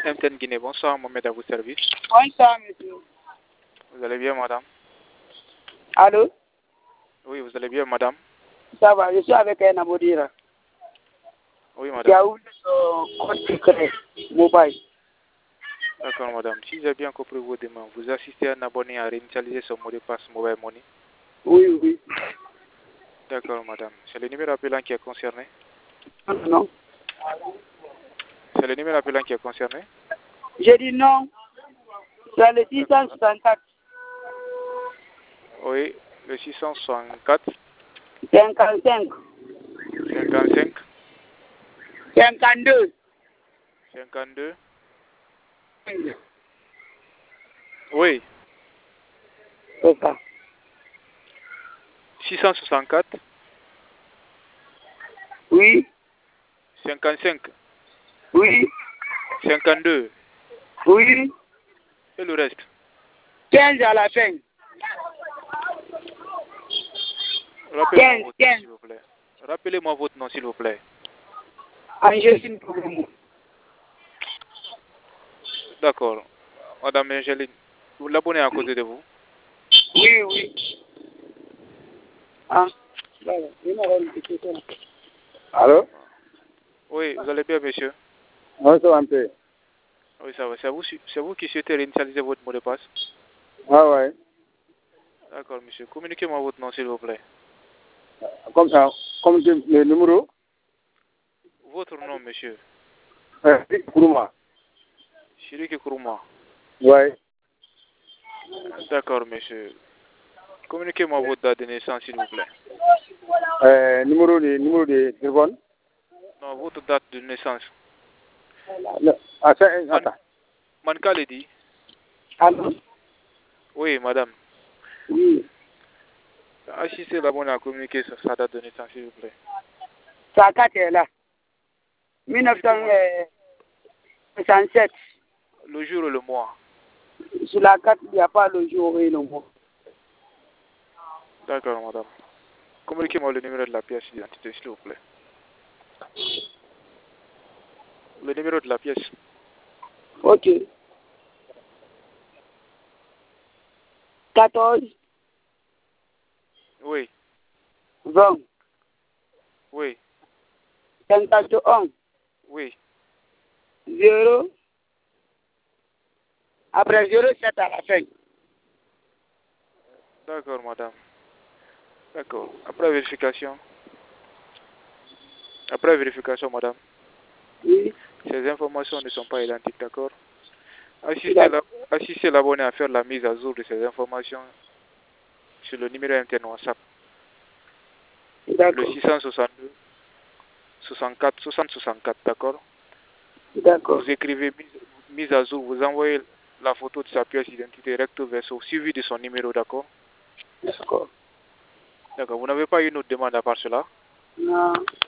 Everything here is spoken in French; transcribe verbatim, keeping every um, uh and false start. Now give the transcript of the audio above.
M T N Guinée, bonsoir, Mohamed à vos services. Bonsoir, monsieur. Vous allez bien, madame? Allô? Oui, vous allez bien, madame? Ça va, je suis avec un Abodira. Oui, Qui a madame. ouvert son compte secret mobile. D'accord, madame. Si j'ai bien compris vos demandes, vous assistez à un abonné à réinitialiser son mot de passe mobile money? Oui, oui. D'accord, madame. C'est le numéro appelant qui est concerné? Non, non. C'est le numéro appelant qui est concerné? J'ai dit non. C'est le six cent soixante-quatre. Oui, le six cent soixante-quatre. cinquante-cinq. cinquante-cinq. cinquante-deux. cinquante-deux. Oui. C'est ça. six cent soixante-quatre. Oui. cinquante-cinq. Oui. cinquante-deux. Oui. Et le reste? quinze à la fin. Rappelez-moi quinze, votre nom, quinze. s'il vous plaît. Rappelez-moi votre nom, s'il vous plaît. Angéline Pougoumou. D'accord. Madame Angéline, vous l'abonnez à côté de vous? Oui, oui. Ah. Allô? Oui, vous allez bien, monsieur? Bonsoir, un peu. Oui, ça va. C'est vous, c'est vous qui souhaitez réinitialiser votre mot de passe? Ah ouais. D'accord, monsieur. Communiquez-moi votre nom, s'il vous plaît. Comme ça, comme le le numéro? Votre nom, monsieur? Euh, pour moi. Chiriki Kourouma. Ouais. D'accord, monsieur. Communiquez-moi votre date de naissance, s'il vous plaît. Euh, numéro de, numéro de téléphone? Non, votre date de naissance. Le- Attends, attends. Manka l'a dit? Allô? Oui, madame. Oui. Assistez l'abonné à communiquer sur sa date de naissance, s'il vous plaît. Sa carte est là. mille neuf cent soixante-sept. Le jour et le mois. Sur la carte, il n'y a pas le jour et le mois. D'accord, madame. Communiquez-moi le numéro de la pièce d'identité, s'il vous plaît. Le numéro de la pièce. Ok. quatorze. Oui. vingt. Oui. cinquante et un. Oui. zéro. Après zéro sept à la fin. D'accord, madame. D'accord. Après vérification. Après vérification, madame. Oui. Ces informations ne sont pas identiques, d'accord? Assistez l'abonné à faire la mise à jour de ces informations sur le numéro M T N WhatsApp. Le six cent soixante-deux, soixante-quatre, soixante, soixante-quatre, d'accord? D'accord. Vous écrivez mise, mise à jour, vous envoyez la photo de sa pièce d'identité recto verso suivi de son numéro, d'accord? D'accord. D'accord. Vous n'avez pas une autre demande à part cela? Non.